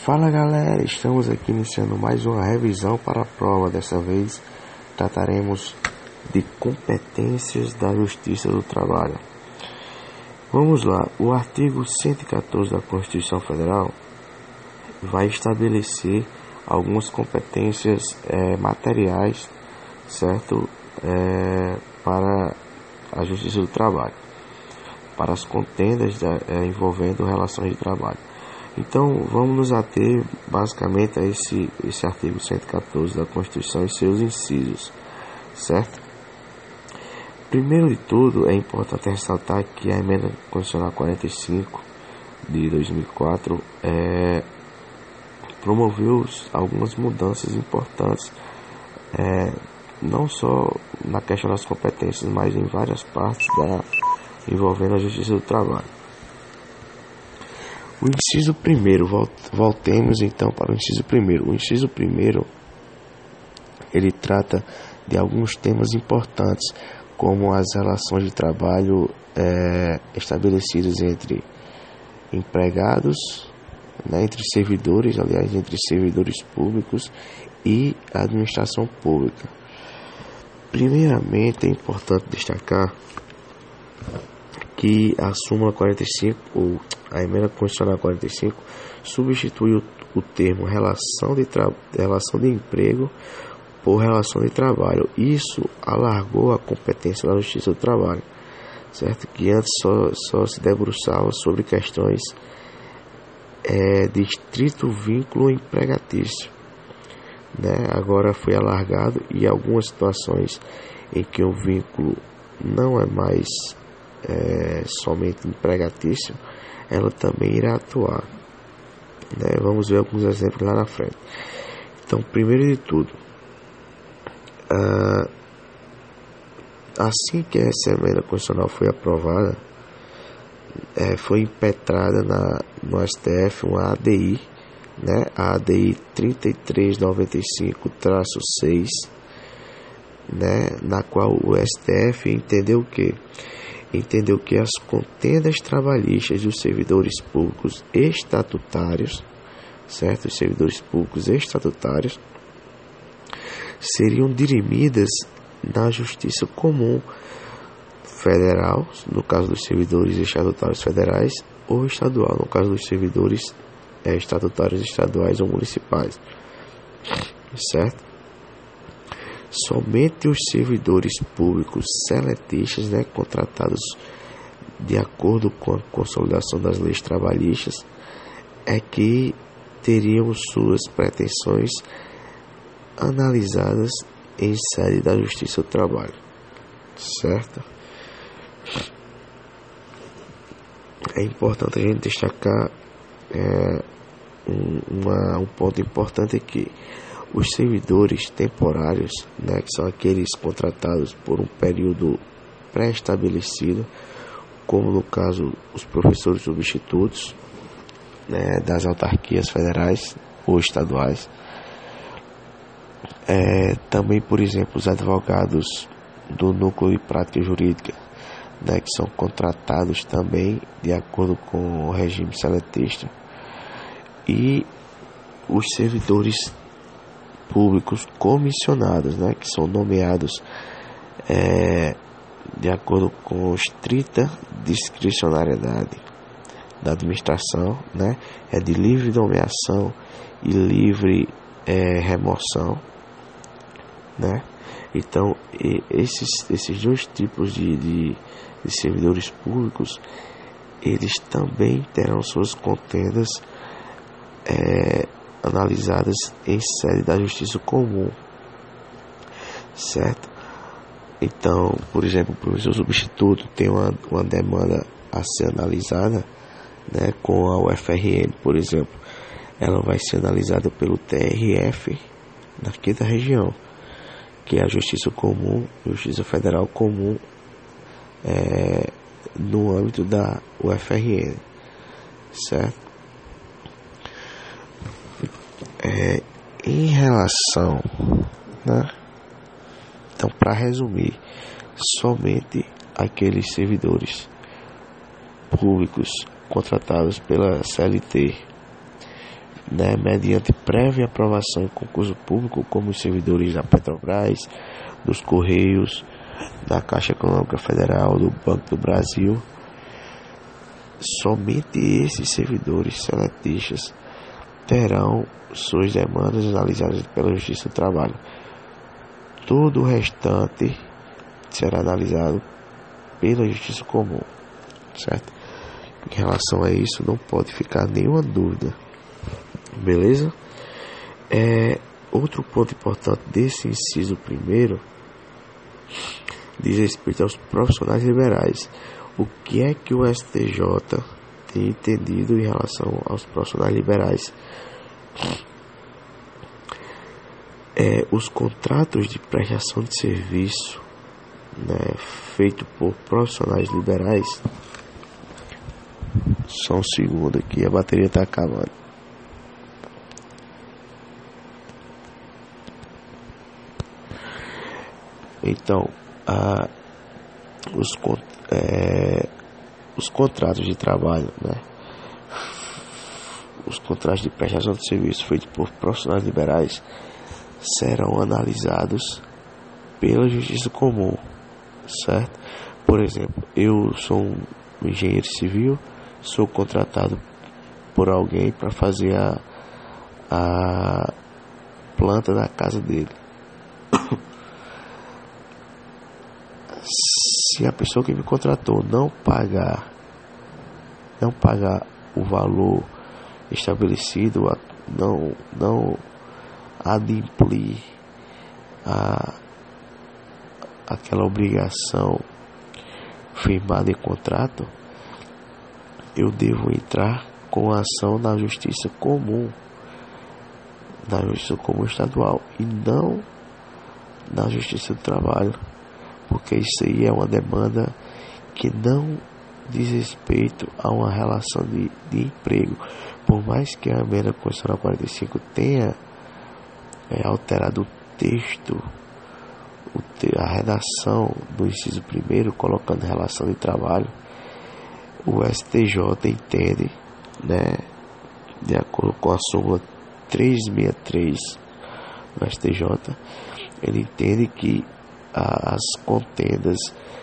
Fala galera, estamos aqui iniciando mais uma revisão para a prova. Dessa vez trataremos de competências da Justiça do Trabalho. Vamos lá, o artigo 114 da Constituição Federal vai estabelecer algumas competências materiais, certo? Para a Justiça do Trabalho, para as contendas envolvendo relações de trabalho. Então, vamos nos ater basicamente a esse artigo 114 da Constituição e seus incisos, certo? Primeiro de tudo, é importante ressaltar que a Emenda Constitucional 45 de 2004 promoveu algumas mudanças importantes, não só na questão das competências, mas em várias partes envolvendo a Justiça do Trabalho. O inciso primeiro, voltemos então para o inciso primeiro. O inciso primeiro, ele trata de alguns temas importantes, como as relações de trabalho estabelecidas entre empregados, entre servidores, entre servidores públicos e a administração pública. Primeiramente, é importante destacar que a súmula 45, ou a Emenda Constitucional 45, substitui o termo relação de emprego por relação de trabalho. Isso alargou a competência da Justiça do Trabalho, certo? Que antes só se debruçava sobre questões de estrito vínculo empregatício, Agora foi alargado, e algumas situações em que o vínculo não é mais somente empregatício, ela também irá atuar, Vamos ver alguns exemplos lá na frente. Então, primeiro de tudo, assim que essa emenda constitucional foi aprovada, foi impetrada no STF uma ADI, a ADI 3395-6, na qual o STF entendeu que as contendas trabalhistas dos servidores públicos estatutários, certo? Os servidores públicos estatutários seriam dirimidas na Justiça Comum Federal, no caso dos servidores estatutários federais, ou estadual, no caso dos servidores estatutários estaduais ou municipais, certo? Somente os servidores públicos seletistas, contratados de acordo com a consolidação das leis trabalhistas, é que teriam suas pretensões analisadas em sede da Justiça do Trabalho, certo? É importante a gente destacar um ponto importante, é que os servidores temporários, que são aqueles contratados por um período pré-estabelecido, como no caso os professores substitutos, das autarquias federais ou estaduais, também, por exemplo, os advogados do núcleo de prática jurídica, que são contratados também de acordo com o regime seletista, e os servidores públicos comissionados, que são nomeados de acordo com estrita discricionariedade da administração, é de livre nomeação e livre remoção, Então, esses dois tipos de servidores públicos, eles também terão suas contendas analisadas em sede da Justiça Comum, certo? Então, por exemplo, o professor substituto tem uma demanda a ser analisada, com a UFRN, por exemplo. Ela vai ser analisada pelo TRF daqui da região, que é a Justiça Comum, Justiça Federal Comum, no âmbito da UFRN, certo? Em relação, então, para resumir, somente aqueles servidores públicos contratados pela CLT né, mediante prévia aprovação em concurso público, como os servidores da Petrobras, dos Correios, da Caixa Econômica Federal, do Banco do Brasil. Somente esses servidores seletistas terão suas demandas analisadas pela Justiça do Trabalho. Todo o restante será analisado pela Justiça Comum, certo? Em relação a isso, não pode ficar nenhuma dúvida, beleza? Outro ponto importante desse inciso primeiro diz respeito aos profissionais liberais. O que é que o STJ tem entendido em relação aos profissionais liberais? Os contratos de prestação de serviço, né, feito por profissionais liberais. Só um segundo aqui, a bateria está acabando. Então, os contratos de trabalho, né, os contratos de prestação de serviço feitos por profissionais liberais serão analisados pela Justiça Comum, certo? Por exemplo, eu sou um engenheiro civil, sou contratado por alguém para fazer a planta da casa dele. Se a pessoa que me contratou não pagar o valor estabelecido, não adimplir aquela obrigação firmada em contrato, eu devo entrar com a ação na Justiça Comum, estadual, e não na Justiça do Trabalho, porque isso aí é uma demanda que não diz respeito a uma relação de emprego. Por mais que a emenda constitucional 45 tenha alterado o texto, a redação do inciso 1º, colocando relação de trabalho, o STJ entende, né, de acordo com a súmula 363 do STJ, ele entende que as contendas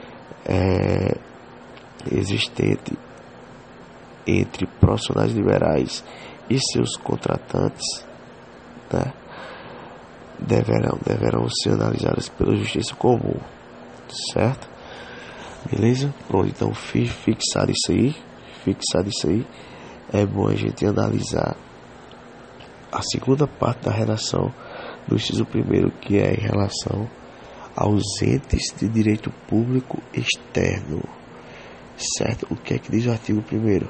existentes entre profissionais liberais e seus contratantes, né, deverão ser analisadas pela Justiça Comum, certo? Beleza? Pronto, então fixado isso aí, é bom a gente analisar a segunda parte da redação do inciso 1º, que é em relação aos entes de direito público externo, certo? O que é que diz o artigo 1º?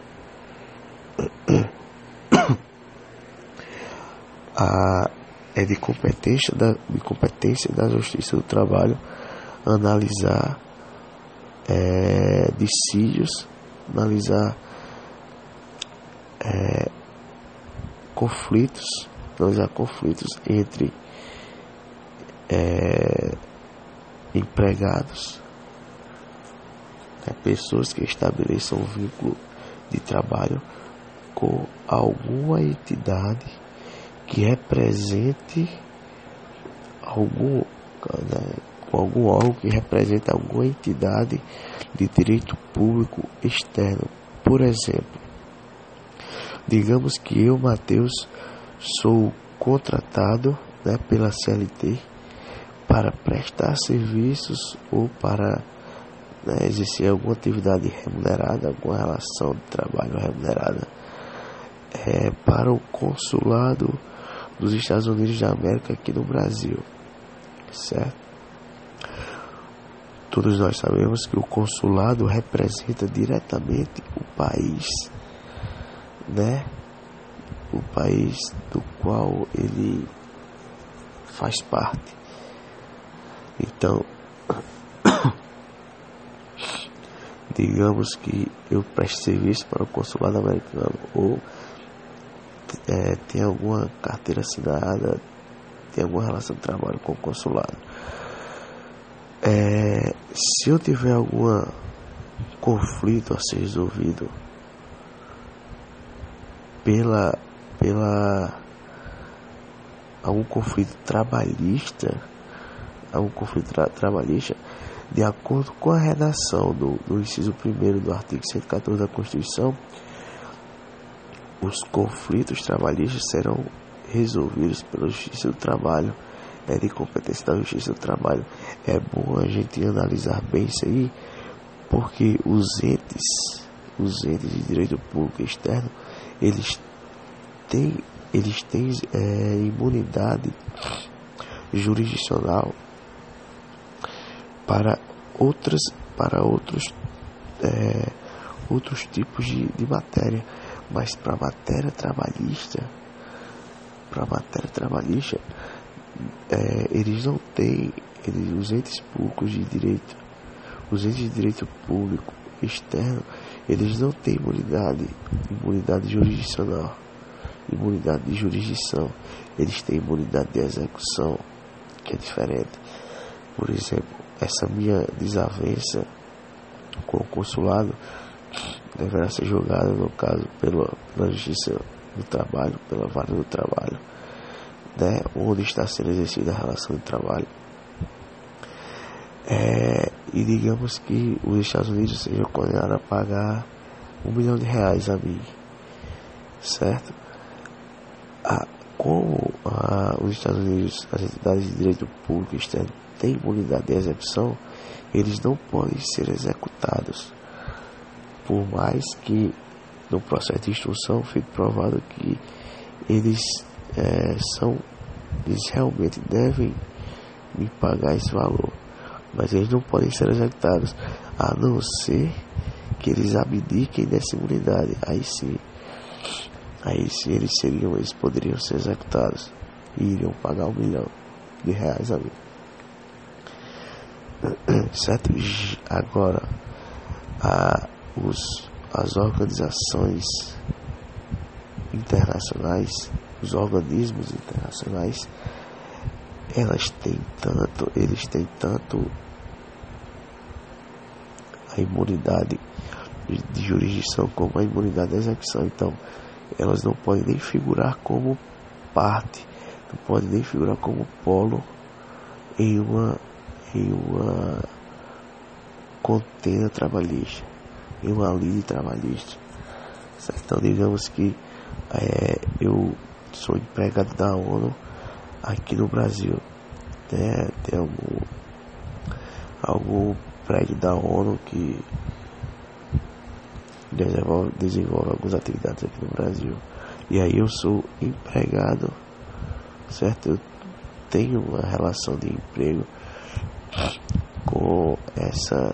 É de competência da Justiça do Trabalho analisar dissídios, analisar conflitos entre empregados, pessoas que estabeleçam um vínculo de trabalho com alguma entidade que represente algum órgão que representa alguma entidade de direito público externo. Por exemplo, digamos que eu, Matheus, sou contratado, né, pela CLT para prestar serviços ou para, né, exercer alguma atividade remunerada, alguma relação de trabalho remunerada para o consulado dos Estados Unidos da América aqui no Brasil, certo? Todos nós sabemos que o consulado representa diretamente o país, né? O país do qual ele faz parte. Então, digamos que eu presto serviço para o consulado americano, ou tem alguma carteira assinada, tem alguma relação de trabalho com o consulado. Se eu tiver algum conflito a ser resolvido pela algum conflito trabalhista, de acordo com a redação do inciso 1º do artigo 114 da Constituição, os conflitos trabalhistas serão resolvidos pela Justiça do Trabalho, é de competência da Justiça do Trabalho. É bom a gente analisar bem isso aí, porque os entes de direito público externo, eles têm imunidade jurisdicional para outros tipos de matéria, mas para matéria trabalhista, eles não têm, os entes públicos de direito, os entes de direito público externo, eles não têm imunidade jurisdicional, imunidade de jurisdição, eles têm imunidade de execução, que é diferente. Por exemplo, essa minha desavença com o consulado deverá ser julgada, no caso, pela Justiça do Trabalho, pela Vara do Trabalho, né, onde está sendo exercida a relação de trabalho. E digamos que os Estados Unidos sejam condenados a pagar R$1 milhão a mim, certo? Como os Estados Unidos, as entidades de direito público externo, têm imunidade de execução, eles não podem ser executados, por mais que no processo de instrução fique provado que eles realmente devem me pagar esse valor, mas eles não podem ser executados, a não ser que eles abdiquem dessa imunidade. Aí sim eles poderiam ser executados e iriam pagar R$1 milhão a mim, certo? Agora, as organizações internacionais, os organismos internacionais, eles têm tanto a imunidade de jurisdição como a imunidade de execução. Então, elas não podem nem figurar como parte, não podem nem figurar como polo em uma contenda trabalhista, em uma lide trabalhista, certo? Então, digamos que eu sou empregado da ONU aqui no Brasil, né? Tem algum prédio da ONU que desenvolve algumas atividades aqui no Brasil, e aí eu sou empregado, certo? Eu tenho uma relação de emprego com essa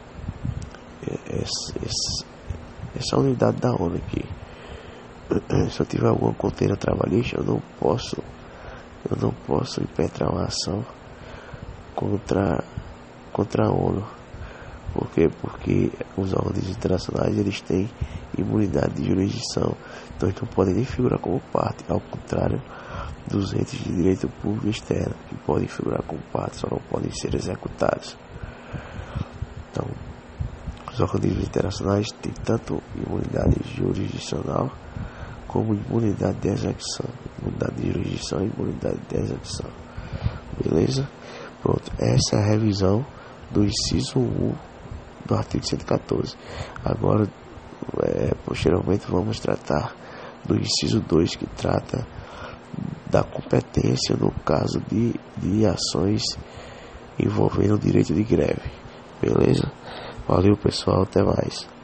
unidade da ONU aqui. Se eu tiver alguma contenda trabalhista, eu não posso impetrar uma ação contra a ONU. Por quê? Porque os órgãos internacionais, eles têm imunidade de jurisdição, então eles não podem nem figurar como parte, ao contrário dos entes de direito público externo, que podem figurar como parte, só não podem ser executados. Então, os organismos internacionais têm tanto imunidade jurisdicional como imunidade de execução. Imunidade de jurisdição e imunidade de execução. Beleza? Pronto. Essa é a revisão do inciso 1 do artigo 114. Agora, posteriormente, vamos tratar do inciso 2, que trata da competência no caso de ações envolvendo o direito de greve. Beleza? Valeu, pessoal, até mais.